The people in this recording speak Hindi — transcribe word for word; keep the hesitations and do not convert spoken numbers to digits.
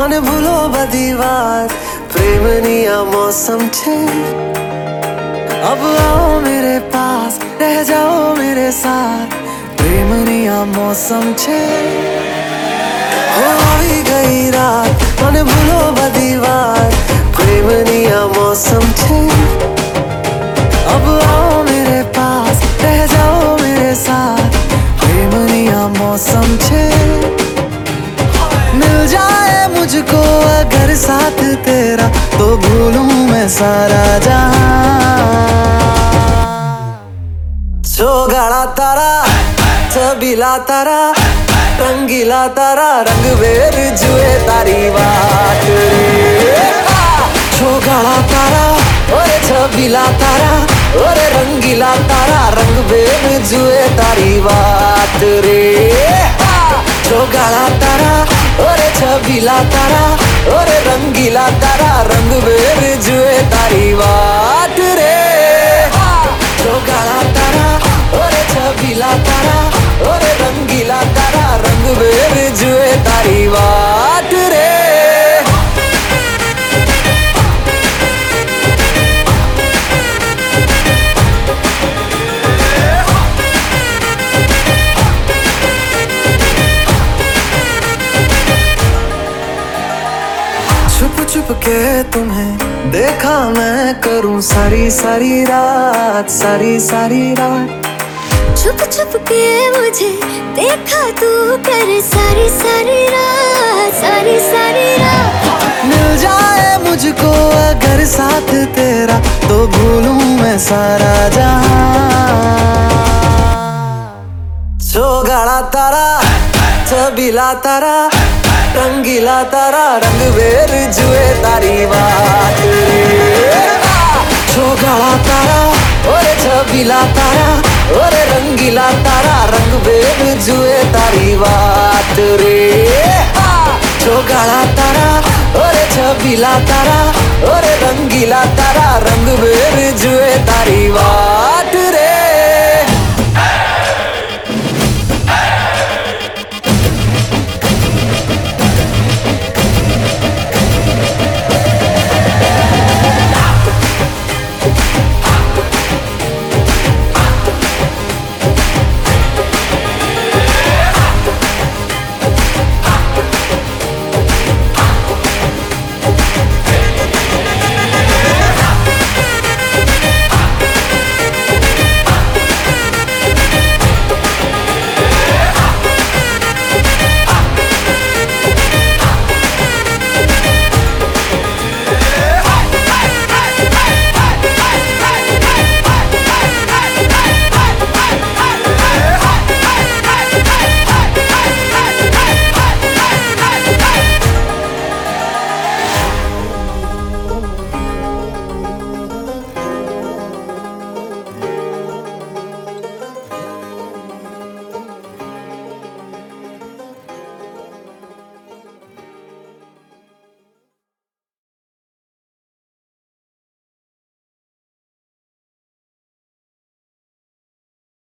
મને ભૂલો બધી વાત પ્રેમની આ मौसम છે अब आओ मेरे पास रह जाओ मेरे साथ प्रेमनी आ मौसम छे हो આવી ગઈ રાત મને ભૂલો બધી વાત प्रेमनी आ मौसम छे अब आओ मेरे पास रह जाओ मेरे साथ प्रेमनी आ मौसम छे मिल जाए मुझको अगर साथ तेरा तो भूलूं मैं सारा जहां छोगाड़ा तारा छबीला तारा रंगीला तारा रंग वेर जुए तारी वाट रे छोगाड़ा तारा ओरे छबीला तारा ओरे रंगीला तारा रंग वेर जुए तारी वाट रे छोगाड़ा तारा ओरे छबीला तारा ओरे रंगीला तारा रंग वेर जुए तारी वाट रे छोगाड़ा तारा ओरे छबीला तारा ओरे रंगीला तारा रंग वेर जुए तारी वाट रे छुप छुप के तुम्हें देखा मैं करूं सारी सारी रात सारी सारी रात छुप छुप के मुझे देखा तू कर सारी सारी रात सारी सारी रात मिल जाए मुझको अगर साथ तेरा तो भूलूं मैं सारा जहां छोगाड़ा तारा छबीला तारा रंगीला तारा रंग वेर जुए तारी वाट रे छोगाड़ा तारा ओरे छबीला तारा ओरे रंगीला तारा रंग वेर जुए तारी वाट रे छोगाड़ा तारा ओरे छबीला तारा